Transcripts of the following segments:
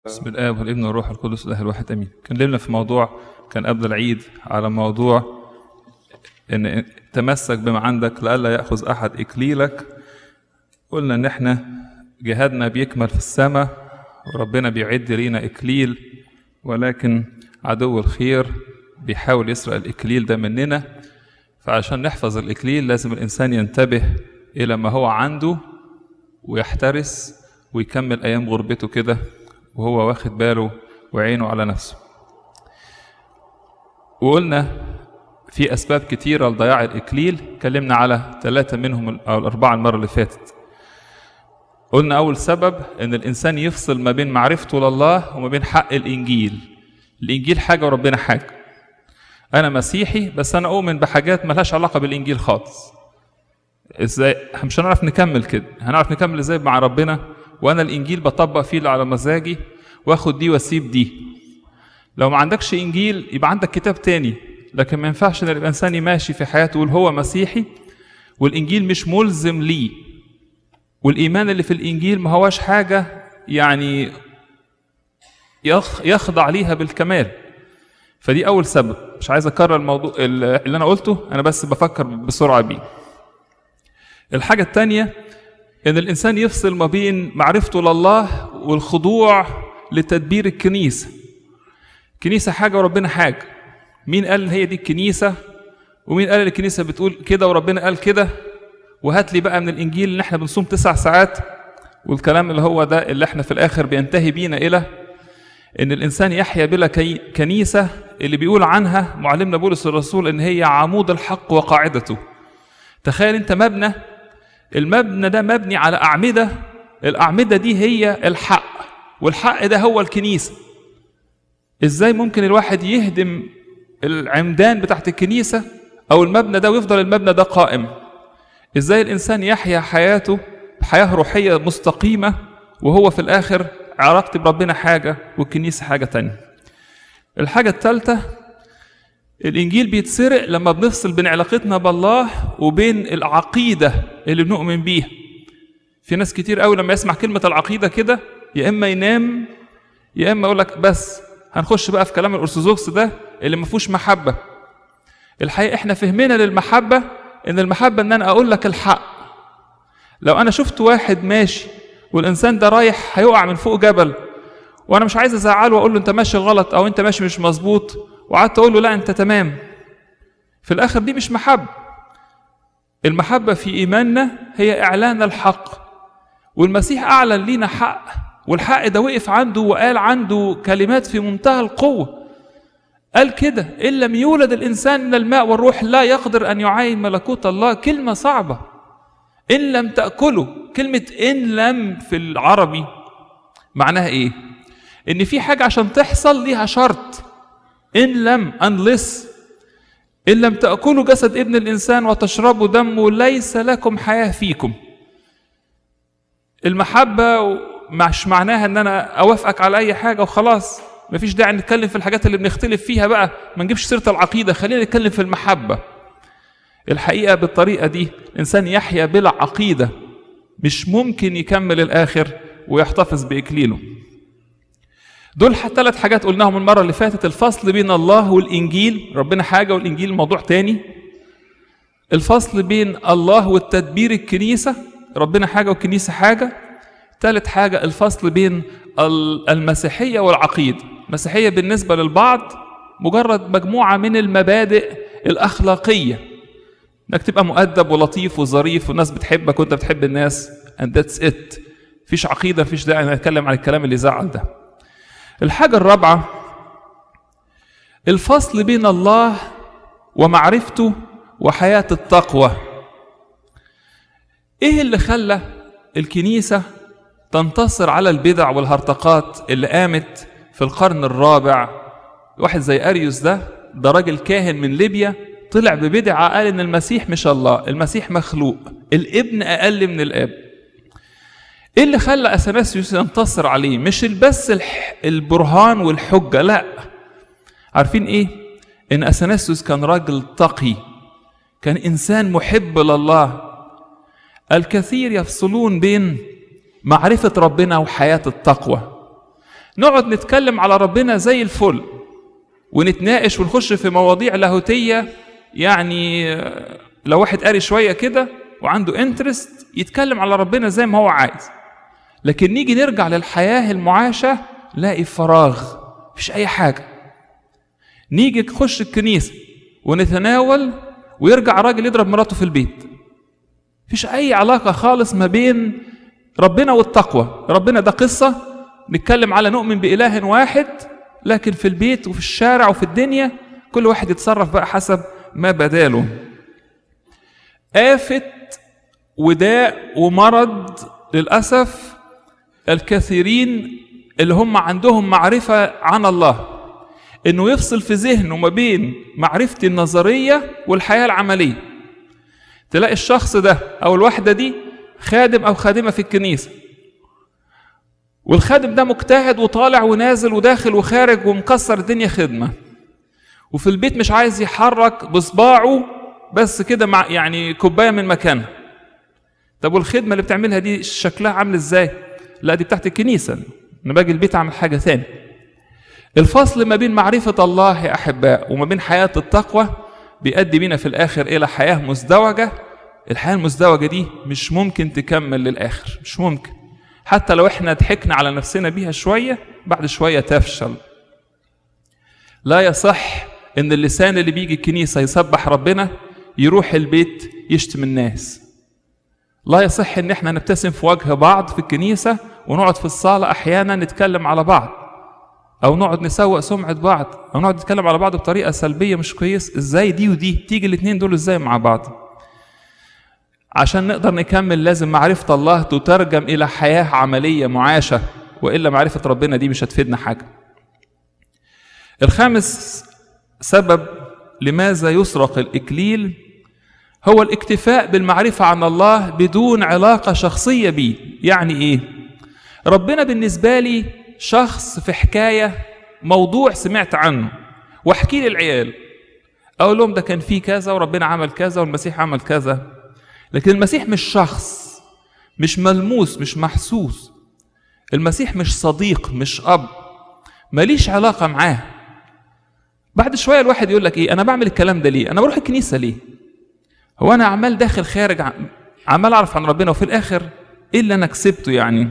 بسم الآب والابن والروح القدس الإله الواحد آمين. كلمنا في موضوع كان قبل العيد على موضوع إن تمسك بما عندك لئلا يأخذ أحد إكليلك. قلنا إن إحنا جهادنا بيكمل في السماء وربنا بيعد لينا إكليل، ولكن عدو الخير بيحاول يسرق الإكليل ده مننا. فعشان نحفظ الإكليل لازم الإنسان ينتبه إلى ما هو عنده ويحترس ويكمل أيام غربته كده وهو واخد باله وعينه على نفسه. وقلنا في أسباب كتيرة لضياع الإكليل، اتكلمنا على 3 منهم أو 4 المرة اللي فاتت. قلنا أول سبب إن الإنسان يفصل ما بين معرفته لله وما بين حق الإنجيل. الإنجيل حاجة وربنا حاجة. أنا مسيحي بس أنا أؤمن بحاجات ملهاش علاقة بالإنجيل خالص. إزاي؟ مش هنعرف نكمل كده. هنعرف نكمل إزاي مع ربنا وأنا الإنجيل بطبق فيه اللي على مزاجي وآخد دي وأسيب دي. لو ما عندكش إنجيل يبقى عندك كتاب تاني، لكن ما ينفعش إن الإنسان ماشي في حياته يقول هو مسيحي والإنجيل مش ملزم ليه، والإيمان اللي في الإنجيل ما هواش حاجة يعني يخضع ليها بالكمال. فدي أول سبب. مش عايز أكرر الموضوع اللي أنا قلته، أنا بس بفكر بسرعة بيه. الحاجة التانية إن الإنسان يفصل ما بين معرفته لله والخضوع لتدبير الكنيسة. الكنيسة حاجة وربنا حاجة. مين قال هي دي الكنيسة؟ ومين قال الكنيسة بتقول كده وربنا قال كده؟ وهات لي بقى من الإنجيل اللي احنا بنصوم 9 ساعات والكلام اللي هو ده اللي احنا في الآخر بينتهي بينا إلى إن الإنسان يحيا بلا كنيسة اللي بيقول عنها معلمنا بولس الرسول إن هي عمود الحق وقاعدته. تخيل أنت مبنى، المبنى ده مبني على أعمدة، الأعمدة دي هي الحق، والحق ده هو الكنيسة. إزاي ممكن الواحد يهدم العمدان بتاعت الكنيسة أو المبنى ده ويفضل المبنى ده قائم؟ إزاي الإنسان يحيا حياته حياة روحية مستقيمة وهو في الآخر علاقتي بربنا حاجة والكنيسة حاجة تانية؟ الحاجة الثالثة، الإنجيل بيتسرق لما بنفصل بين علاقتنا بالله وبين العقيدة اللي بنؤمن بيها. في ناس كتير قوي لما يسمع كلمة العقيدة كده يا إما ينام يا إما يقول لك بس هنخش بقى في كلام الأرثوذكس ده اللي ما فيهوش محبة. الحقيقة إحنا فهمنا للمحبة إن المحبة إن أنا أقول لك الحق. لو أنا شفت واحد ماشي والإنسان ده رايح هيقع من فوق جبل وأنا مش عايز أزعله وأقول له أنت ماشي غلط أو أنت ماشي مش مظبوط وقعدت أقول له لا أنت تمام، في الآخر دي مش محبة. المحبة في إيماننا هي إعلان الحق، والمسيح أعلن لينا حق، والحق ده وقف عنده وقال عنده كلمات في منتهى القوة. قال كده إن لم يولد الإنسان من الماء والروح لا يقدر أن يعاين ملكوت الله. كلمة صعبة. إن لم تأكله، كلمة إن لم في العربي معناها إيه؟ إن في حاجة عشان تحصل ليها شرط. إن لم unless إن لم تأكلوا جسد ابن الإنسان وتشربوا دمه ليس لكم حياة فيكم. المحبة مش معناها إن أنا أوافقك على أي حاجة وخلاص، مفيش داعي نتكلم في الحاجات اللي بنختلف فيها بقى، ما نجيبش سيرة العقيدة، خلينا نتكلم في المحبة. الحقيقة بالطريقة دي الإنسان يحيا بلا عقيدة مش ممكن يكمل الآخر ويحتفظ بإكليله. دول 3 حاجات قلناهم المرة اللي فاتت. الفصل بين الله والإنجيل، ربنا حاجة والإنجيل موضوع تاني. الفصل بين الله والتدبير الكنيسة، ربنا حاجة والكنيسة حاجة. 3 حاجة الفصل بين المسيحية والعقيدة. المسيحية بالنسبة للبعض مجرد مجموعة من المبادئ الأخلاقية، انك تبقى مؤدب ولطيف وظريف والناس بتحبك وانت بتحب الناس and that's it. مفيش عقيدة، مفيش داعي نتكلم عن الكلام اللي زعل ده. الحاجة الرابعة الفصل بين الله ومعرفته وحياة التقوى. ايه اللي خلى الكنيسة تنتصر على البدع والهرطقات اللي قامت في القرن الرابع؟ واحد زي أريوس ده راجل كاهن من ليبيا طلع ببدعة، قال ان المسيح مش الله، المسيح مخلوق، الابن اقل من الاب. ايه اللي خلى اثناسيوس ينتصر عليه؟ مش بس البرهان والحجة، لا. عارفين ايه؟ ان اثناسيوس كان راجل تقي، كان انسان محب لله. الكثير يفصلون بين معرفة ربنا وحياة التقوى. نقعد نتكلم على ربنا زي الفل ونتناقش ونخش في مواضيع لاهوتية، يعني لو واحد قاري شوية كده وعنده انترست يتكلم على ربنا زي ما هو عايز. لكن نيجي نرجع للحياة المعاشة لاقي فراغ، مفيش أي حاجة. نيجي نخش الكنيسة ونتناول ويرجع راجل يضرب مراته في البيت، مفيش أي علاقة خالص ما بين ربنا والتقوى. ربنا ده قصة نتكلم على نؤمن بإله واحد، لكن في البيت وفي الشارع وفي الدنيا كل واحد يتصرف بقى حسب ما بداله. آفة وداء ومرض للأسف الكثيرين اللي هم عندهم معرفة عن الله، إنه يفصل في ذهنه ما بين معرفتي النظرية والحياة العملية. تلاقي الشخص ده أو الواحدة دي خادم أو خادمة في الكنيسة، والخادم ده مجتهد وطالع ونازل وداخل وخارج ومكسر الدنيا خدمة، وفي البيت مش عايز يحرك بصباعه بس كده مع يعني كوباية من مكانها. طب والخدمة اللي بتعملها دي شكلها عامل ازاي؟ لا دي بتاعت الكنيسة، انا باجي البيت اعمل حاجة ثانية. الفصل ما بين معرفة الله يا أحباء وما بين حياة التقوى بيؤدي بينا في الآخر إلى حياة مزدوجة. الحياة المزدوجة دي مش ممكن تكمل للآخر، مش ممكن. حتى لو احنا ضحكنا على نفسنا بيها شوية، بعد شوية تفشل. لا يصح ان اللسان اللي بيجي الكنيسة يسبح ربنا يروح البيت يشتم الناس. لا يصح ان احنا نبتسم في وجه بعض في الكنيسة ونقعد في الصالة احيانا نتكلم على بعض، او نقعد نسوق سمعة بعض، او نقعد نتكلم على بعض بطريقة سلبية مش كويس. ازاي دي ودي تيجي الاثنين دول ازاي مع بعض؟ عشان نقدر نكمل لازم معرفة الله تترجم إلى حياة عملية معاشة، وإلا معرفة ربنا دي مش هتفيدنا حاجة. الخامس سبب لماذا يسرق الإكليل هو الاكتفاء بالمعرفة عن الله بدون علاقة شخصية بيه. يعني إيه؟ ربنا بالنسبة لي شخص في حكاية، موضوع سمعت عنه واحكي للعيال، أقول لهم ده كان فيه كذا وربنا عمل كذا والمسيح عمل كذا. لكن المسيح مش شخص، مش ملموس، مش محسوس. المسيح مش صديق، مش أب، ماليش علاقة معاه. بعد شوية الواحد يقول لك إيه، أنا بعمل الكلام ده ليه؟ أنا بروح الكنيسة ليه؟ هو أنا عمال داخل خارج عمال أعرف عن ربنا، وفي الآخر إيه اللي أنا كسبته يعني؟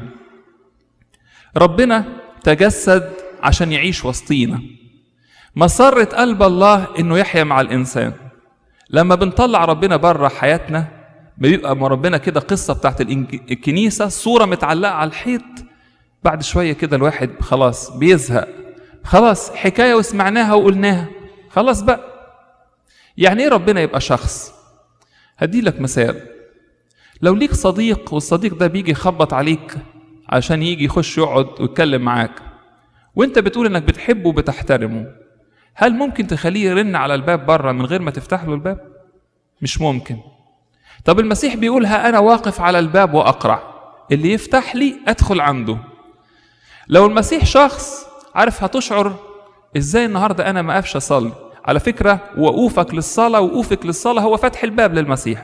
ربنا تجسد عشان يعيش وسطينا. مسرة قلب الله إنه يحيا مع الإنسان. لما بنطلع ربنا بره حياتنا بيبقى ربنا كده قصة بتاعت الكنيسة، صورة متعلقة على الحيط. بعد شوية كده الواحد خلاص بيزهق، خلاص حكاية وسمعناها وقلناها، خلاص بقى. يعني ايه ربنا يبقى شخص؟ هدي لك مثال. لو ليك صديق والصديق ده بيجي يخبط عليك عشان يجي يخش يقعد ويتكلم معاك، وانت بتقول انك بتحبه وبتحترمه، هل ممكن تخليه يرن على الباب بره من غير ما تفتح له الباب؟ مش ممكن. طب المسيح بيقولها أنا واقف على الباب وأقرع، اللي يفتح لي أدخل عنده. لو المسيح شخص، عارف هتشعر إزاي النهاردة أنا ما أقفش أصلي؟ على فكرة وقوفك للصلاة وقوفك للصلاة هو فتح الباب للمسيح.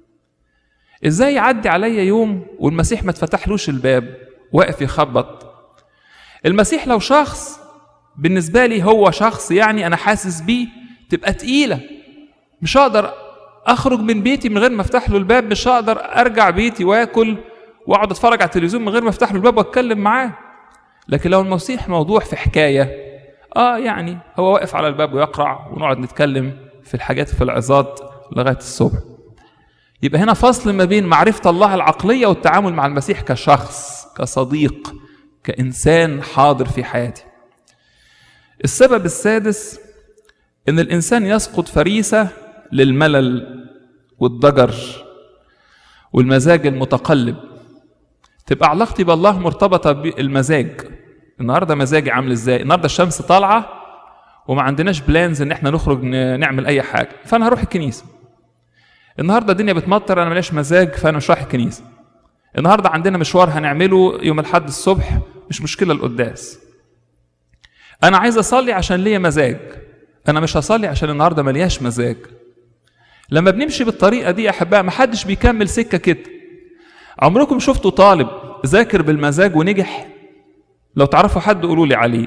إزاي يعدي عليا يوم والمسيح ما تفتحلوش الباب واقف يخبط؟ المسيح لو شخص بالنسبة لي هو شخص، يعني أنا حاسس بيه، تبقى تقيلة. مش هقدر أخرج من بيتي من غير ما أفتح له الباب، مش هقدر أرجع بيتي وآكل وأقعد أتفرج على التلفزيون من غير ما أفتح له الباب وأتكلم معاه. لكن لو المسيح موضوع في حكاية، يعني هو واقف على الباب ويقرع ونقعد نتكلم في الحاجات في العظات لغاية الصبح. يبقى هنا فصل ما بين معرفة الله العقلية والتعامل مع المسيح كشخص، كصديق، كإنسان حاضر في حياتي. السبب السادس إن الإنسان يسقط فريسة للملل والضجر والمزاج المتقلب. تبقى علاقتي بالله مرتبطة بالمزاج. النهاردة مزاجي عامل ازاي؟ النهاردة الشمس طالعة وما عندناش بلانز ان احنا نخرج نعمل اي حاجة، فانا هروح الكنيسة. النهاردة الدنيا بتمطر، انا ملاش مزاج فانا مش رايح الكنيسة. النهاردة عندنا مشوار هنعمله يوم الأحد الصبح، مش مشكلة القداس. انا عايز اصلي عشان ليا مزاج، انا مش هصلي عشان النهاردة ملياش مزاج. لما بنمشي بالطريقة دي يا أحباء محدش بيكمل سكة كده. عمركم شفتوا طالب ذاكر بالمزاج ونجح؟ لو تعرفوا حد قولوا لي عليه.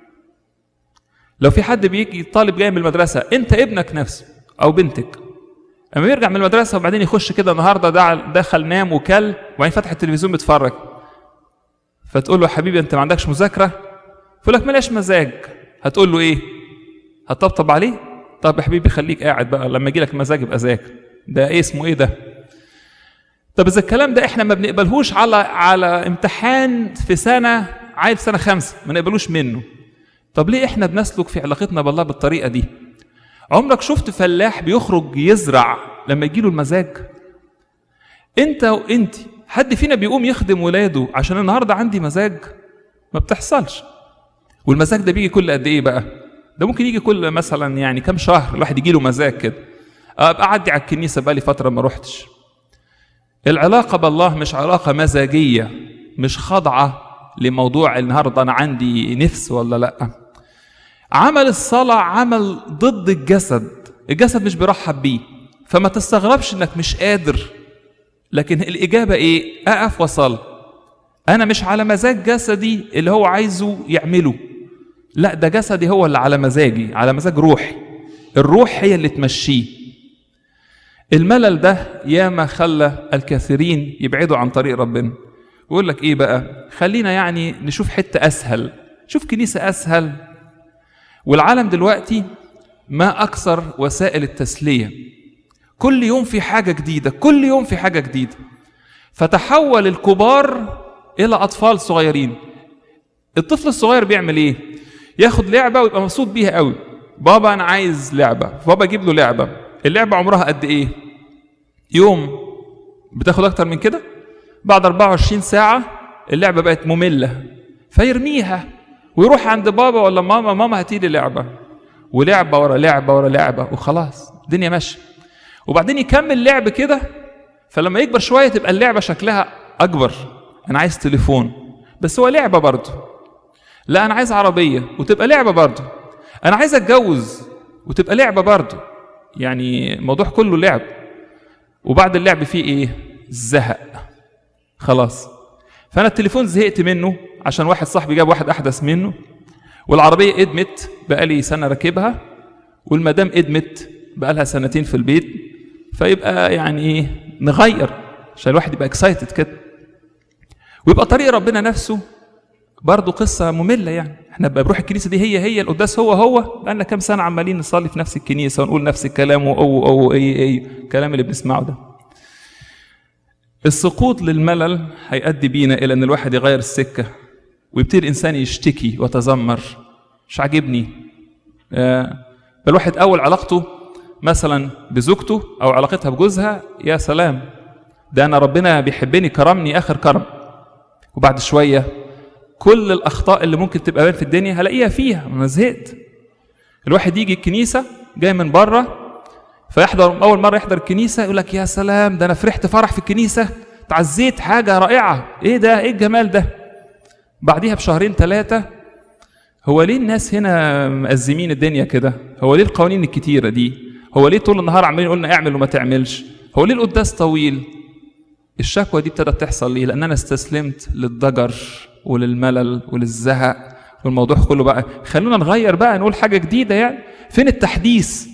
لو في حد بيجي طالب جاي من المدرسة، انت ابنك نفسه او بنتك اما يرجع من المدرسة وبعدين يخش كده النهارده دخل نام وكل وبعدين فتح التلفزيون بيتفرج، فتقول له يا حبيبي انت ما عندكش مذاكرة؟ يقول لك ماليش مزاج. هتقول له ايه؟ هتطبطب عليه؟ طب يا حبيبي خليك قاعد بقى لما يجي لك المزاج يبقى ذاكر. ده ايه اسمه ايه ده؟ طب اذا الكلام ده احنا ما بنقبلهوش على امتحان في سنة عيل سنة 5 ما نقبلوش منه، طب ليه احنا بنسلك في علاقتنا بالله بالطريقة دي؟ عمرك شفت فلاح بيخرج يزرع لما يجيله المزاج؟ انت وانت حد فينا بيقوم يخدم ولاده عشان النهارده عندي مزاج؟ ما بتحصلش. والمزاج ده بيجي كل قد ايه بقى؟ ده ممكن يجي كل مثلا يعني كام شهر الواحد يجي له مزاج كده. ابقى اعدي على الكنيسه بقى لي فتره ما روحتش. العلاقه بالله مش علاقه مزاجيه، مش خاضعه لموضوع النهارده انا عندي نفس ولا لا. عمل الصلاه عمل ضد الجسد، الجسد مش بيرحب بيه، فما تستغربش انك مش قادر. لكن الاجابه ايه؟ اقف وصل. انا مش على مزاج جسدي اللي هو عايزه يعمله، لا ده جسدي هو اللي على مزاجي، على مزاج روحي. الروح هي اللي تمشيه. الملل ده ياما خلى الكثيرين يبعدوا عن طريق ربنا. ويقول لك ايه بقى؟ خلينا يعني نشوف حته اسهل، شوف كنيسه اسهل. والعالم دلوقتي ما اكثر وسائل التسليه، كل يوم في حاجه جديده، كل يوم في حاجه جديده. فتحول الكبار الى اطفال صغيرين. الطفل الصغير بيعمل ايه؟ ياخد لعبه ويبقى مبسوط بيها قوي. بابا انا عايز لعبه، بابا جيب له لعبه. اللعبه عمرها قد ايه؟ يوم. بتاخد اكتر من كده؟ بعد 24 ساعه اللعبه بقت ممله فيرميها ويروح عند بابا ولا ماما، ماما هاتي لي لعبه، ولعبه ورا لعبه ورا لعبه وخلاص الدنيا ماشيه. وبعدين يكمل لعب كده، فلما يكبر شويه تبقى اللعبه شكلها اكبر. انا عايز تليفون بس هو لعبه برضه. لا انا عايز عربيه وتبقى لعبه برضه. انا عايز اتجوز وتبقى لعبه برضه. يعني الموضوع كله لعب. وبعد اللعب فيه ايه؟ زهق خلاص. فانا التليفون زهقت منه عشان واحد صاحبي جاب واحد احدث منه، والعربيه ادمت بقالي سنه راكبها، والمدام ادمت بقالها سنتين في البيت. فيبقى يعني ايه؟ نغير عشان الواحد يبقى اكسايتد كده. ويبقى طريق ربنا نفسه برضه قصه ممله. يعني احنا بنروح الكنيسه دي هي القداس هو بقالنا كام سنه عمالين نصلي في نفس الكنيسه ونقول نفس الكلام او اي الكلام اللي بنسمعه ده. السقوط للملل هيؤدي بينا الى ان الواحد يغير السكه ويبتدي الانسان يشتكي ويتذمر، مش عاجبني. الواحد اول علاقته مثلا بزوجته او علاقتها بجوزها، يا سلام ده انا ربنا بيحبني كرمني اخر كرم. وبعد شويه كل الاخطاء اللي ممكن تبقى باين في الدنيا هلاقيها فيها. انا زهقت. الواحد يجي الكنيسه جاي من بره فيحضر اول مره يحضر الكنيسه يقول لك يا سلام ده انا فرحت فرح في الكنيسه، تعزيت حاجه رائعه، ايه ده؟ ايه الجمال ده؟ بعديها بشهرين 3 هو ليه الناس هنا مأزمين الدنيا كده؟ هو ليه القوانين الكتيره دي؟ هو ليه طول النهار عمالين يقولنا اعمل وما تعملش؟ هو ليه القداس طويل؟ الشكوى دي ابتدت تحصل ليه؟ لان انا استسلمت للضجر وللملل وللزهق والموضوع كله بقى. خلونا نغير بقى، نقول حاجه جديده. يعني فين التحديث؟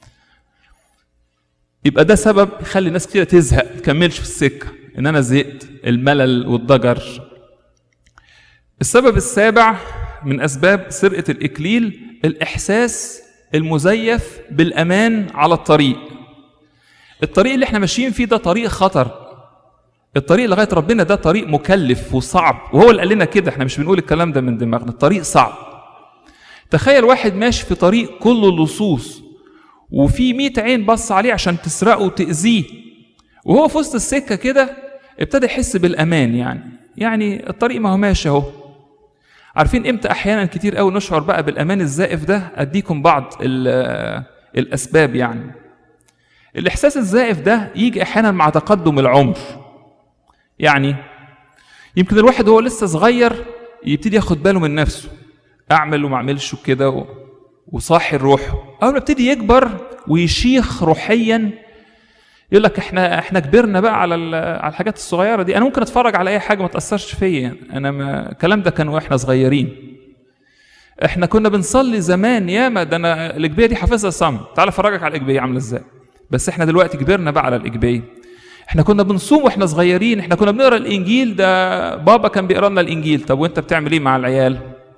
يبقى ده سبب يخلي ناس كتير تزهق ما تكملش في السكه، ان انا زهقت، الملل والضجر. السبب السابع من اسباب سرقه الاكليل الاحساس المزيف بالامان على الطريق. الطريق اللي احنا ماشيين فيه ده طريق خطر. الطريق لغايه ربنا ده طريق مكلف وصعب، وهو اللي قال لنا كده، احنا مش بنقول الكلام ده من دماغنا. الطريق صعب. تخيل واحد ماشي في طريق كله لصوص وفي 100 عين بص عليه عشان تسرقه وتأذيه، وهو في وسط السكه كده ابتدى يحس بالامان. يعني الطريق ما هو ماشي اهو. عارفين امتى احيانا كتير قوي نشعر بقى بالامان الزائف ده؟ اديكم بعض الاسباب. يعني الاحساس الزائف ده يجي احيانا مع تقدم العمر. يعني يمكن الواحد هو لسه صغير يبتدي ياخد باله من نفسه، اعمل وما اعملش وكده وصاحي الروح. اول ما يبتدي يكبر ويشيخ روحيا يقول لك احنا كبرنا بقى على الحاجات الصغيره دي. انا ممكن اتفرج على اي حاجه ما تاثرش فيا، الكلام ده كان واحنا صغيرين. احنا كنا بنصلي زمان ياما، ده انا الاجبيه دي حافظها صم، تعال افرجك على الاجبيه عامله ازاي. بس احنا دلوقتي كبرنا بقى على الاجبيه. احنا كنا بنصوم واحنا صغيرين، احنا كنا بنقرا الانجيل، ده بابا كان بيقرا لنا الانجيل. طب وانت بتعمل ايه مع العيال؟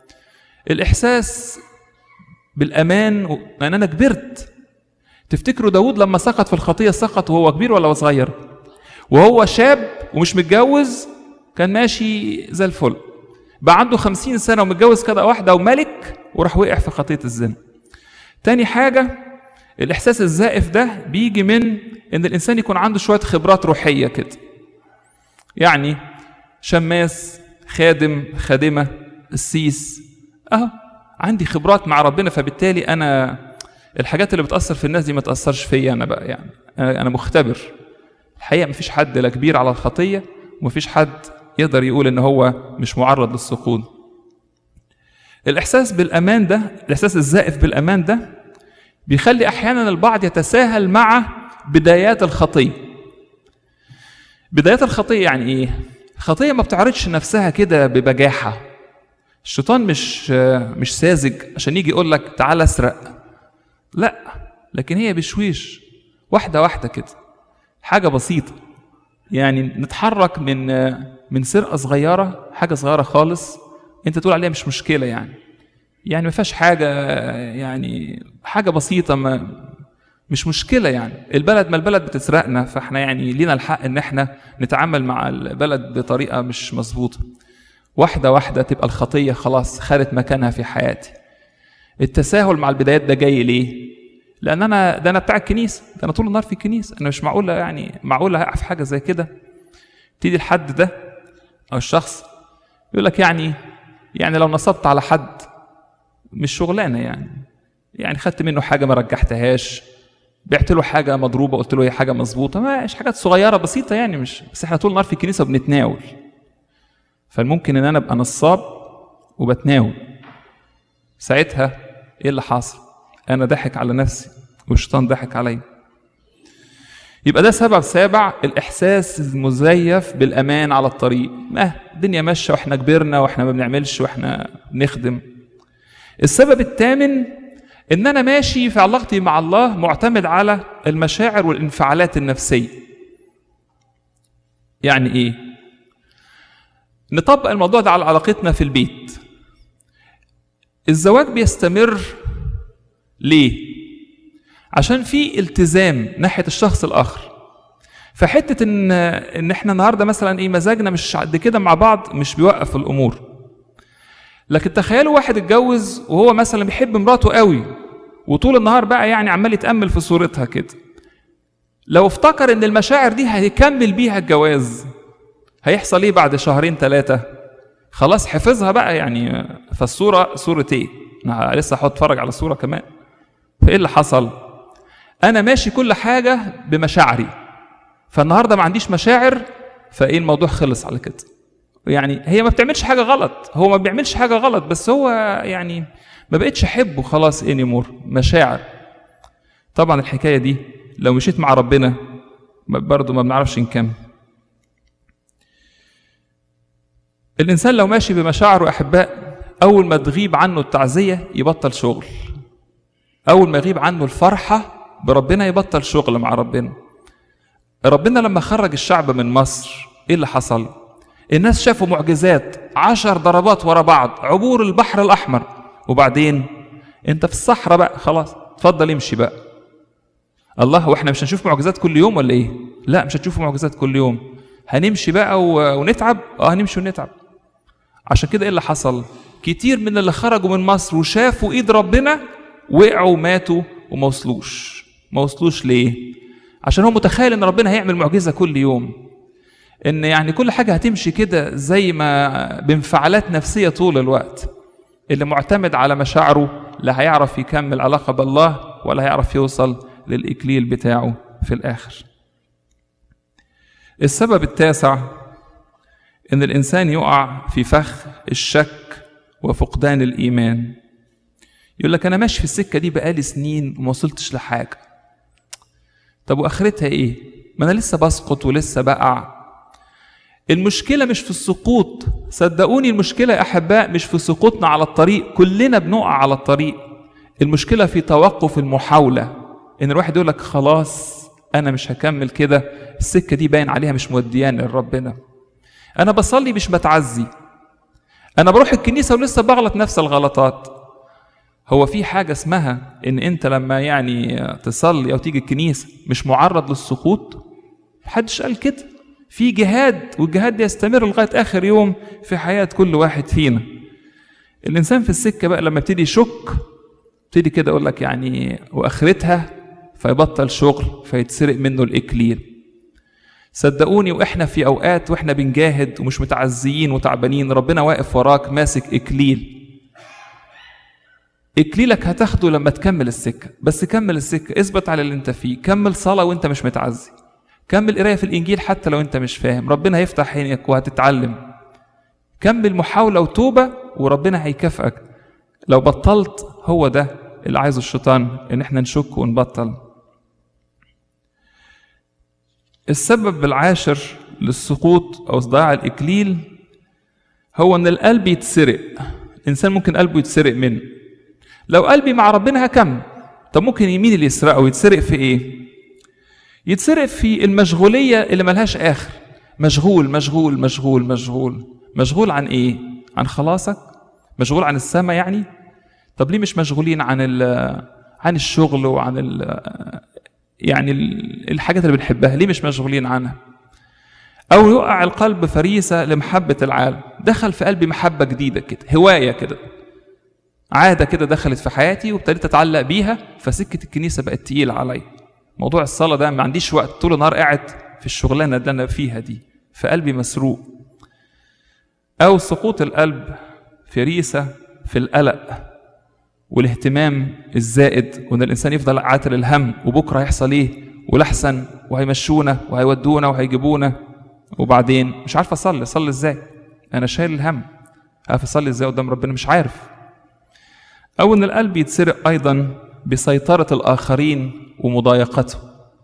الاحساس بالامان ان انا كبرت. تفتكروا داود لما سقط في الخطيه سقط وهو كبير ولا صغير؟ وهو شاب ومش متجوز كان ماشي زي الفل. بقى عنده 50 سنه ومتجوز كده واحده وملك، وراح وقع في خطيه الزنا. تاني حاجه، الاحساس الزائف ده بيجي من ان الانسان يكون عنده شويه خبرات روحيه كده، يعني شماس، خادم، خادمه، قسيس، عندي خبرات مع ربنا، فبالتالي انا الحاجات اللي بتاثر في الناس دي ما تاثرش فيا انا بقى. يعني انا مختبر. الحقيقه مفيش حد لا كبير على الخطيه ومفيش حد يقدر يقول ان هو مش معرض للسقوط. الاحساس بالامان ده، الاحساس الزائف بالامان ده بيخلي احيانا البعض يتساهل مع بدايات الخطيه. بدايات الخطيه يعني ايه؟ الخطيه ما بتعرضش نفسها كده ببجاحه. الشيطان مش ساذج عشان يجي يقول لك تعال اسرق، لا، لكن هي بشويش، واحده واحده كده، حاجه بسيطه. يعني نتحرك من سرقه صغيره، حاجه صغيره خالص انت تقول عليها مش مشكله، يعني ما فيهاش حاجه، يعني حاجه بسيطه، مش مشكله. يعني البلد، ما البلد بتسرقنا، فاحنا يعني لينا الحق ان احنا نتعامل مع البلد بطريقه مش مظبوطه. واحده واحده تبقى الخطيه خلاص خدت مكانها في حياتي. التساهل مع البدايات ده جاي ليه؟ لان انا بتاع الكنيسه، ده انا طول النهار في الكنيسه، انا مش معقوله يعني معقوله هقع في حاجه زي كده. تيجي الحد ده او الشخص يقول لك يعني لو نصبت على حد مش شغلانه، يعني خدت منه حاجه ما رجحتهاش، بعت له حاجه مضروبه قلت له هي حاجه مظبوطه، مش حاجات صغيره بسيطه يعني، مش بس احنا طول النهار في الكنيسه وبنتناول. فالممكن ان انا ابقى نصاب وبتناول، ساعتها ايه اللي حاصل؟ انا ضحك على نفسي والشيطان ضحك عليا. يبقى ده سبب سابع، الاحساس المزيف بالامان على الطريق. الدنيا ماشيه واحنا كبرنا واحنا ما بنعملش واحنا بنخدم. السبب الثامن، ان انا ماشي في علاقتي مع الله معتمد على المشاعر والانفعالات النفسيه. يعني ايه؟ نطبق الموضوع ده على علاقتنا في البيت. الزواج بيستمر ليه؟ عشان في التزام ناحيه الشخص الاخر. فحته ان احنا النهارده مثلا مزاجنا مش قد كده مع بعض مش بيوقف الامور. لكن تخيلوا واحد اتجوز وهو مثلا بيحب مراته قوي وطول النهار بقى يعني عمال يتامل في صورتها كده، لو افتكر ان المشاعر دي هيكمل بيها الجواز، هيحصل ايه بعد شهرين ثلاثه؟ خلاص حفظها بقى يعني. فالصوره صوره ايه؟ انا لسه هتفرج على الصوره كمان. فايه اللي حصل؟ انا ماشي كل حاجه بمشاعري، فالنهارده ما عنديش مشاعر، فايه الموضوع خلص على كده. يعني هي ما بتعملش حاجه غلط، هو ما بيعملش حاجه غلط، بس هو يعني ما بقتش احبه خلاص، انيمور مشاعر. طبعا الحكايه دي لو مشيت مع ربنا برضه ما بنعرفش نكمل. الانسان لو ماشي بمشاعره احباء، اول ما تغيب عنه التعزيه يبطل شغل، اول ما يغيب عنه الفرحه بربنا يبطل شغل مع ربنا. ربنا لما خرج الشعب من مصر ايه اللي حصل؟ الناس شافوا معجزات، 10 ضربات ورا بعض، عبور البحر الاحمر، وبعدين انت في الصحراء بقى خلاص، اتفضل امشي بقى. الله، واحنا مش هنشوف معجزات كل يوم ولا ايه؟ لا، مش هتشوفوا معجزات كل يوم، هنمشي بقى ونتعب. هنمشي ونتعب. عشان كده ايه اللي حصل؟ كتير من اللي خرجوا من مصر وشافوا ايد ربنا وقعوا وماتوا وما وصلوش ليه؟ عشان هو متخيل ان ربنا هيعمل معجزه كل يوم، ان يعني كل حاجه هتمشي كده زي ما بانفعالات نفسيه طول الوقت. اللي معتمد على مشاعره لا هيعرف يكمل علاقه بالله ولا هيعرف يوصل للاكليل بتاعه في الاخر. السبب التاسع، ان الانسان يقع في فخ الشك وفقدان الايمان. يقول لك انا ماشي في السكه دي بقالي سنين وما وصلتش لحاجه. طب واخرتها ايه؟ ما أنا لسه بسقط ولسه بقع. المشكلة مش في السقوط، صدقوني المشكلة يا أحباء مش في سقوطنا على الطريق، كلنا بنقع على الطريق. المشكلة في توقف المحاولة، إن الواحد يقول لك خلاص أنا مش هكمل كده، السكة دي باين عليها مش موديان لربنا. أنا بصلي مش بتعزي، أنا بروح الكنيسة ولسه بغلط نفس الغلطات. هو في حاجة اسمها إن أنت لما يعني تصلي أو تيجي الكنيسة مش معرض للسقوط؟ محدش قال كده. في جهاد، والجهاد ده يستمر لغاية آخر يوم في حياة كل واحد فينا. الإنسان في السكة بقى لما ابتدي يشك، ابتدي كده أقول لك يعني وآخرتها، فيبطل شغل فيتسرق منه الإكليل. صدقوني وإحنا في أوقات وإحنا بنجاهد ومش متعزيين وتعبانين، ربنا واقف وراك ماسك إكليل. إكليلك هتاخده لما تكمل السكة، بس كمل السكة، اثبت على اللي انت فيه، كمل صلاة وانت مش متعزي، كمل قراية في الإنجيل حتى لو انت مش فاهم، ربنا هيفتح عينك وهتتعلم. كمل محاولة وتوبة وربنا هيكافئك. لو بطلت، هو ده اللي عايزه الشيطان، ان احنا نشك ونبطل. السبب العاشر للسقوط او ضياع الإكليل هو ان القلب يتسرق. الإنسان ممكن قلبه يتسرق منه. لو قلبي مع ربنا هكمل. طب ممكن يمين اللي يسرقه، ويتسرق في ايه؟ يتسرق في المشغولية اللي ملهاش آخر. مشغول مشغول مشغول مشغول مشغول عن ايه؟ عن خلاصك؟ مشغول عن السماء يعني؟ طب ليه مش مشغولين عن الشغل وعن يعني الحاجات اللي بنحبها؟ ليه مش مشغولين عنها؟ أو يقع القلب فريسة لمحبة العالم. دخل في قلبي محبة جديدة كده، هواية كده، عادة كده دخلت في حياتي وابتديت أتعلق بيها، فسكة الكنيسة بقت تقيل علي. موضوع الصلاة ده ما عنديش وقت، طول النهار قاعد في الشغلانة اللي أنا فيها دي، فقلبي مسروق. أو سقوط القلب فريسة في القلق والاهتمام الزائد، وان الانسان يفضل عاتل الهم، وبكره هيحصل ايه، ولحسن وهيمشونا وهيودونا وهيجيبونا، وبعدين مش عارف اصلي ازاي، انا شايل الهم، عارف اصلي ازاي قدام ربنا؟ مش عارف. او ان القلب يتسرق ايضا بسيطره الاخرين ومضايقته.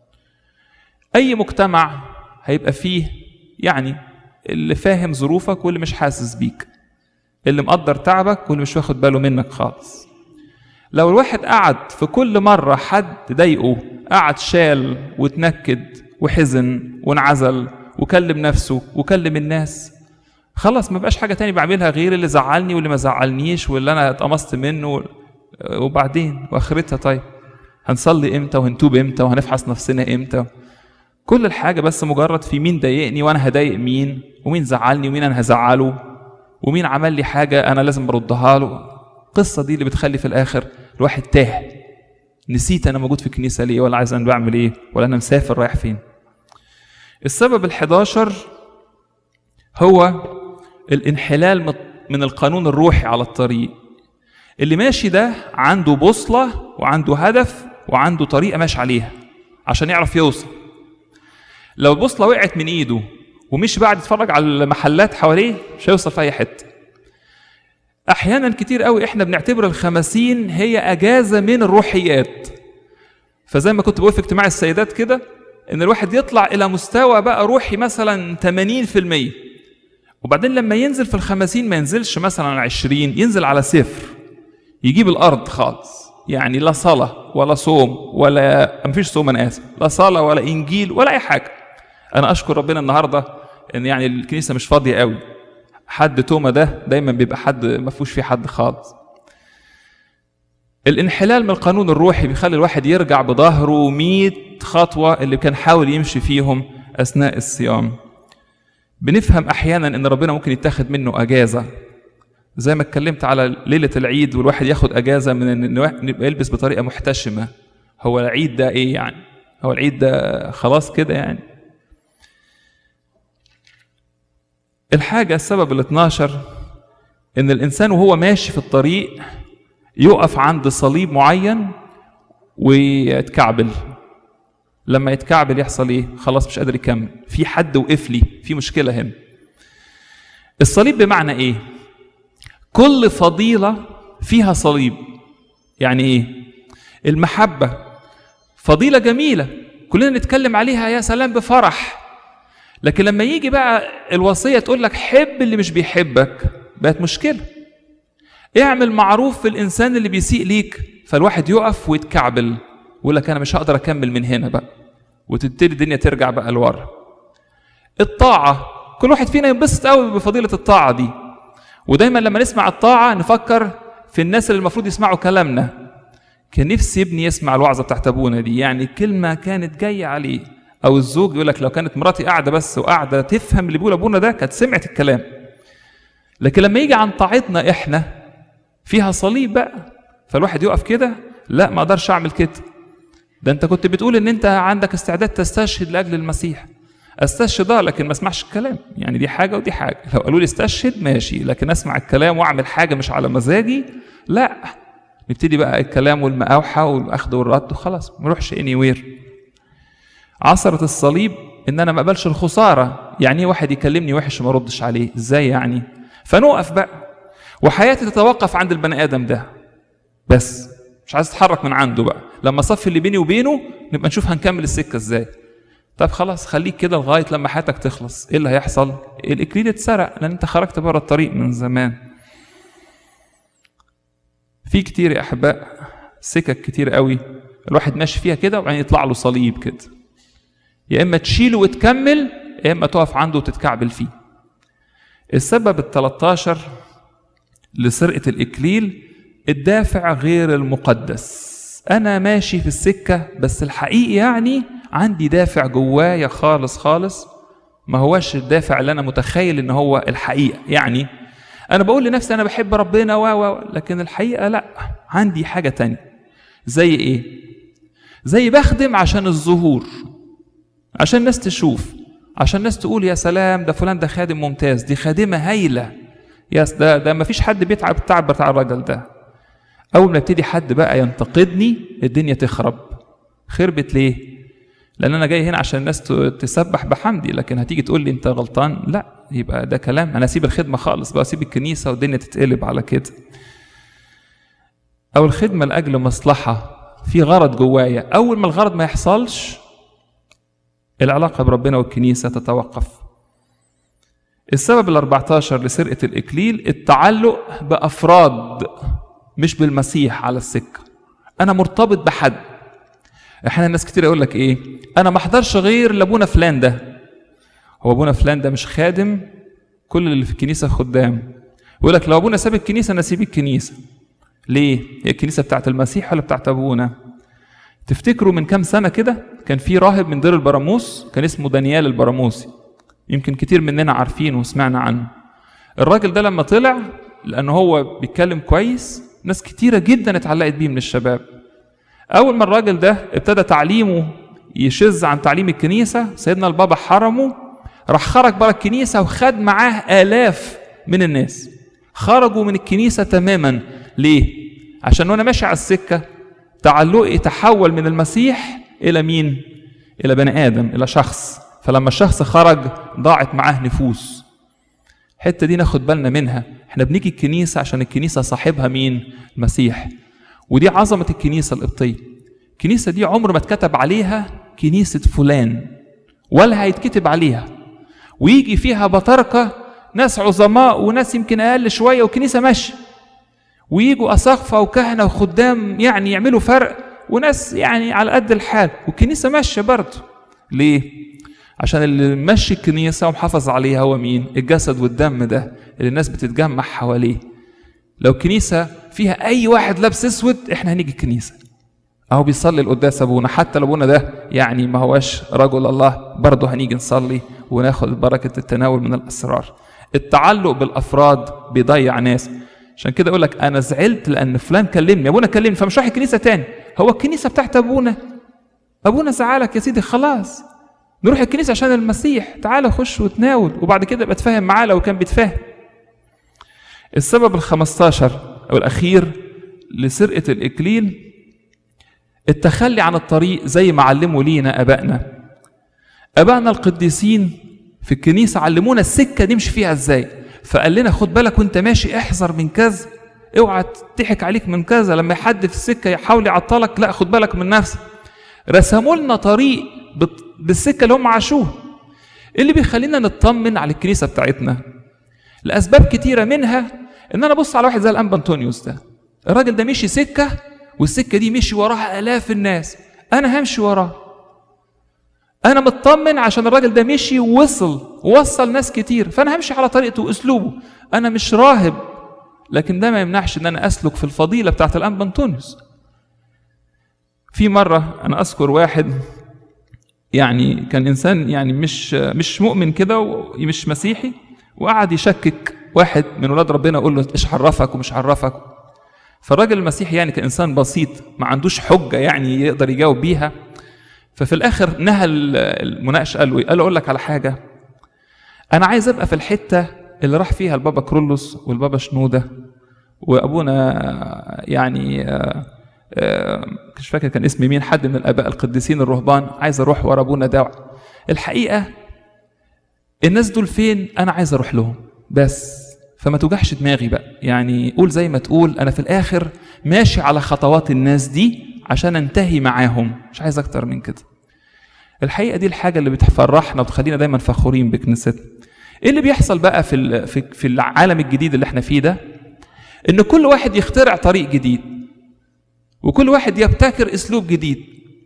اي مجتمع هيبقى فيه يعني اللي فاهم ظروفك واللي مش حاسس بيك، اللي مقدر تعبك واللي مش واخد باله منك خالص. لو الواحد قعد في كل مرة حد ضايقه قعد شال وتنكد وحزن وانعزل وكلم نفسه وكلم الناس، خلاص ما بقاش حاجة تاني بعملها غير اللي زعلني واللي ما زعلنيش واللي أنا اتقمصت منه. وبعدين وآخرتها طيب هنصلي إمتى وهنتوب إمتى وهنفحص نفسنا إمتى؟ كل الحاجة بس مجرد في مين ضايقني وأنا هضايق مين، ومين زعلني ومين أنا هزعله، ومين عمل لي حاجة أنا لازم أردها له. القصة دي اللي بتخلي في الآخر الواحد تاه، نسيت أنا موجود في الكنيسة ليه، ولا عايز أنا بعمل إيه، ولا أنا مسافر رايح فين. السبب ال11 هو الانحلال من القانون الروحي على الطريق. اللي ماشي ده عنده بوصلة وعنده هدف وعنده طريقة ماشي عليها عشان يعرف يوصل. لو البوصلة وقعت من إيده ومش بعد يتفرج على المحلات حواليه مش هيوصل في أي حتة. أحيانا كتير قوي إحنا بنعتبر الخمسين هي أجازة من الروحيات. فزي ما كنت بقول في اجتماع السيدات كده، إن الواحد يطلع إلى مستوى بقى روحي مثلا 80%، وبعدين لما ينزل في ال50 ما ينزلش مثلا على 20، ينزل على 0، يجيب الأرض خالص. يعني لا صلاة ولا صوم ولا مفيش صوم، أنا آسف، لا صلاة ولا إنجيل ولا أي حاجة. أنا أشكر ربنا النهاردة إن يعني الكنيسة مش فاضية قوي. حد توما ده دايما بيبقى حد ما فيهوش فيه حد خالص. الانحلال من القانون الروحي بيخلي الواحد يرجع بظهره 100 خطوة اللي كان حاول يمشي فيهم أثناء الصيام. بنفهم أحيانا إن ربنا ممكن يتاخد منه أجازة، زي ما اتكلمت على ليلة العيد والواحد ياخد أجازة من إنه يلبس بطريقة محتشمة. هو العيد ده إيه يعني؟ هو العيد ده خلاص كده يعني؟ الحاجة السبب ال12 إن الإنسان وهو ماشي في الطريق يقف عند صليب معين ويتكعبل. لما يتكعبل يحصل إيه؟ خلاص مش قادر يكمل، في حد وقف لي، في مشكلة هنا. الصليب بمعنى إيه؟ كل فضيلة فيها صليب. يعني إيه؟ المحبة فضيلة جميلة، كلنا نتكلم عليها يا سلام بفرح، لكن لما يجي بقى الوصية تقول لك حب اللي مش بيحبك، بقت مشكلة. اعمل معروف في الإنسان اللي بيسيء ليك، فالواحد يقف ويتكعبل ويقول لك أنا مش هقدر أكمل من هنا بقى، وتبتدي الدنيا ترجع بقى لورا. الطاعة، كل واحد فينا ينبسط قوي بفضيلة الطاعة دي، ودايما لما نسمع الطاعة نفكر في الناس اللي المفروض يسمعوا كلامنا. كان نفسي ابني يسمع الوعظة بتاعت أبونا دي، يعني كلمة كانت جاية عليه. أو الزوج يقول لك لو كانت مراتي قاعدة بس وقاعدة تفهم اللي بيقول أبونا ده كانت سمعت الكلام. لكن لما يجي عن طاعتنا إحنا فيها صليب بقى، فالواحد يقف كده، لا ما أقدرش أعمل كده. ده أنت كنت بتقول إن أنت عندك استعداد تستشهد لأجل المسيح. استشهد لكن ما اسمعش الكلام، يعني دي حاجة ودي حاجة. لو قالوا لي استشهد ماشي، لكن اسمع الكلام واعمل حاجة مش على مزاجي لا. نبتدي بقى الكلام والمقاوحة والأخذ والرد وخلاص ما نروحش anywhere. عثرة الصليب إن أنا ما أقبلش الخسارة. يعني واحد يكلمني وحش وما ردش عليه، إزاي يعني؟ فنوقف بقى، وحياتي تتوقف عند البني آدم ده بس، مش عايز اتحرك من عنده بقى. لما صف اللي بيني وبينه نبقى نشوف هنكمل السكة إزاي. طب خلاص خليك كده لغاية لما حياتك تخلص. إيه اللي هيحصل؟ الإكليل اتسرق لأن أنت خرجت بره الطريق من زمان. في كتير يا أحباء سكك كتير قوي الواحد ماشي فيها كده وبعدين يطلع له صليب كده، يا إما تشيله وتكمل يا إما تقف عنده وتتكعبل فيه. السبب 13 لسرقة الإكليل الدافع غير المقدس. أنا ماشي في السكة بس الحقيقي يعني عندي دافع جوايا خالص خالص، ما هوش الدافع اللي أنا متخيل إن هو الحقيقة. يعني أنا بقول لنفسي أنا بحب ربنا لكن الحقيقة لا، عندي حاجة تانية. زي إيه؟ زي بخدم عشان الظهور، عشان الناس تشوف، عشان الناس تقول يا سلام ده فلان ده خادم ممتاز، دي خادمة هايلة، ياس ده ما فيش حد بيتعب التعب بتاع الراجل ده. أول ما يبتدي حد بقى ينتقدني الدنيا تخرب. خربت ليه؟ لأن أنا جاي هنا عشان الناس تسبح بحمدي، لكن هتيجي تقول لي أنت غلطان، لا، يبقى ده كلام. أنا أسيب الخدمة خالص بقى، أسيب الكنيسة والدنيا تتقلب على كده. أو الخدمة لأجل مصلحة، في غرض جوايا، أول ما الغرض ما يحصلش العلاقة بربنا والكنيسة تتوقف. السبب 14 لسرقة الإكليل التعلق بأفراد مش بالمسيح على السكة. أنا مرتبط بحد. احنا الناس كتير يقول لك ايه، انا ما احضرش غير لابونا فلان ده. هو ابونا فلان ده مش خادم؟ كل اللي في الكنيسه خدام. يقول لك لو ابونا ساب الكنيسه انا اسيب الكنيسه. ليه؟ هي الكنيسه بتاعت المسيح ولا بتاعت ابونا؟ تفتكروا من كام سنه كده كان في راهب من دير البراموس كان اسمه دانيال البراموسي، يمكن كتير مننا عارفينه وسمعنا عنه. الراجل ده لما طلع لانه هو بيتكلم كويس ناس كتيره جدا اتعلقت بيه من الشباب. أول ما الراجل ده ابتدى تعليمه يشذ عن تعليم الكنيسة، سيدنا البابا حرمه، راح خرج برا الكنيسة وخد معاه آلاف من الناس خرجوا من الكنيسة تماما. ليه؟ عشان وانا ماشي على السكة تعلقي تحول من المسيح إلى مين؟ إلى بني آدم، إلى شخص. فلما الشخص خرج ضاعت معاه نفوس. الحتة دي ناخد بالنا منها. احنا بنيجي الكنيسة عشان الكنيسة صاحبها مين؟ المسيح. ودي عظمة الكنيسة القبطية. الكنيسة دي عمر ما اتكتب عليها كنيسة فلان ولا هيتكتب عليها، ويجي فيها بطركة ناس عظماء وناس يمكن أقل شوية وكنيسة ماشية، ويجوا أساقفة وكهنة وخدام يعني يعملوا فرق، وناس يعني على قد الحال والكنيسة ماشية برضه. ليه؟ عشان اللي ماشي الكنيسة ومحافظ عليها هو مين؟ الجسد والدم ده اللي الناس بتتجمع حواليه. لو كنيسة فيها أي واحد لابس أسود إحنا هنيجي الكنيسة. أهو بيصلي القداس أبونا، حتى لو أبونا ده يعني ما هواش رجل الله برضه هنيجي نصلي وناخد بركة التناول من الأسرار. التعلق بالأفراد بيضيع ناس. عشان كده أقول لك أنا زعلت لأن فلان كلمني، أبونا كلمني فمش رايح الكنيسة تاني. هو الكنيسة بتاعت أبونا، أبونا زعلك يا سيدي خلاص، نروح الكنيسة عشان المسيح، تعالى خش وتناول وبعد كده بتفاهم معاه لو كان بيتفاهم. السبب 15 أو الأخير لسرقة الإكليل التخلي عن الطريق زي ما علموا لينا أبائنا القديسين في الكنيسة علمونا السكة نمشي فيها إزاي. فقال لنا خد بالك وانت ماشي احذر من كذا، اوعى تضحك عليك من كذا، لما حد في السكة يحاول يعطلك لا خد بالك من نفسك. رسموا لنا طريق بالسكة اللي هم عاشوها. اللي بيخلينا نطمن على الكنيسة بتاعتنا لأسباب كتيرة، منها إن أنا أبص على واحد زي الأنبا أنطونيوس ده. الراجل ده مشي سكة، والسكة دي مشي وراها آلاف الناس، أنا همشي وراه. أنا مطمن عشان الراجل ده مشي ووصل ناس كتير، فأنا همشي على طريقته وأسلوبه. أنا مش راهب، لكن ده ما يمنعش إن أنا أسلك في الفضيلة بتاعت الأنبا أنطونيوس. في مرة أنا أذكر واحد يعني كان إنسان يعني مش مؤمن كده ومش مسيحي، وقعد يشكك واحد من ولاد ربنا، يقول له إيش عرفك ومش عرفك. فالراجل المسيحي يعني كإنسان بسيط ما عندوش حجة يعني يقدر يجاوب بيها. ففي الآخر نهى المناقشة، قال له إيه؟ قال له أقول لك على حاجة، أنا عايز أبقى في الحتة اللي راح فيها البابا كرولوس والبابا شنودة وأبونا يعني مش فاكر كان اسم مين، حد من الآباء القديسين الرهبان، عايز أروح ورا أبونا داع. الحقيقة الناس دول فين؟ أنا عايز أروح لهم بس. فما توجعش دماغي بقى، يعني قول زي ما تقول، أنا في الآخر ماشي على خطوات الناس دي عشان أنتهي معاهم، مش عايز أكتر من كده. الحقيقة دي الحاجة اللي بتفرحنا وتخلينا دايما فخورين بكنيستنا. إيه اللي بيحصل بقى في العالم الجديد اللي احنا فيه ده؟ إن كل واحد يخترع طريق جديد، وكل واحد يبتكر أسلوب جديد.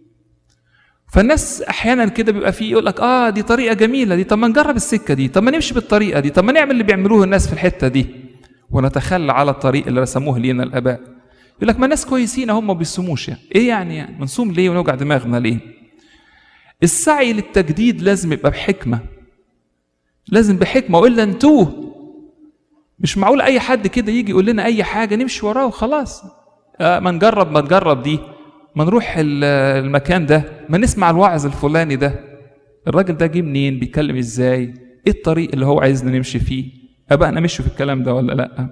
فالناس أحيانا كده بيبقى فيه يقول لك دي طريقة جميلة دي، طب ما نجرب السكة دي، طب ما نمشي بالطريقة دي، طب ما نعمل اللي بيعملوه الناس في الحتة دي، ونتخلى على الطريق اللي رسموه لينا الآباء. يقول لك ما الناس كويسين هم ما بيصوموش، يعني إيه يعني منصوم ليه ونوجع دماغنا ليه؟ السعي للتجديد لازم يبقى بحكمة، لازم بحكمة، وإلا نتوه. مش معقول أي حد كده يجي يقول لنا أي حاجة نمشي وراه وخلاص. ما نجرب دي، ما نروح المكان ده، ما نسمع الوعظ الفلاني ده. الراجل ده جه منين؟ بيتكلم ازاي؟ ايه الطريق اللي هو عايزنا نمشي فيه؟ ابائنا مشوا في الكلام ده ولا لا؟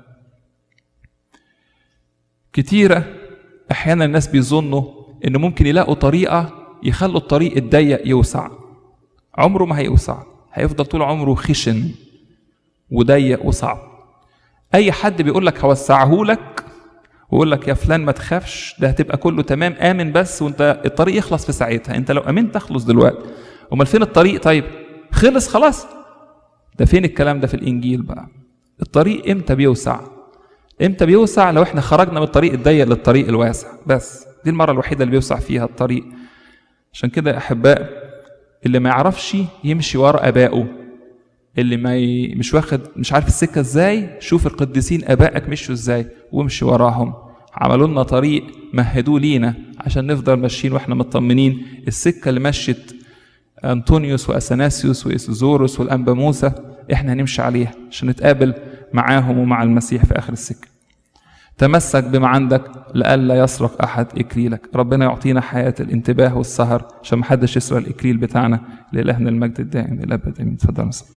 كتيرة احيانا الناس بيظنوا ان ممكن يلاقوا طريقة يخلوا الطريق الضيق يوسع. عمره ما هيوسع، هيفضل طول عمره خشن وضيق وصعب. اي حد بيقول لك هوسعه لك ويقول لك يا فلان ما تخافش، ده هتبقى كله تمام، آمن بس وانت الطريق يخلص في ساعتها. انت لو آمنت تخلص دلوقتي. امال فين الطريق؟ طيب خلص خلاص. ده فين الكلام ده في الإنجيل بقى؟ الطريق امتى بيوسع؟ امتى بيوسع؟ لو احنا خرجنا من الطريق الضيق للطريق الواسع، بس دي المرة الوحيدة اللي بيوسع فيها الطريق. عشان كده يا أحباء، اللي ما يعرفش يمشي ورا آبائه، اللي مش عارف السكة ازاي، شوف القديسين آبائك مشوا ازاي وامشي وراهم. عملوا لنا طريق، مهدوه لينا عشان نفضل ماشيين واحنا مطمنين. السكة اللي مشت أنطونيوس وأثناسيوس وإيسوزوروس والأنبا موسى احنا هنمشي عليها عشان نتقابل معاهم ومع المسيح في آخر السكة. تمسك بما عندك لئلا يسرق أحد إكليلك. ربنا يعطينا حياة الانتباه والسهر عشان محدش يسرق الإكليل بتاعنا. لإلهنا المجد الدائم إلى الأبد. آمين. تفضل.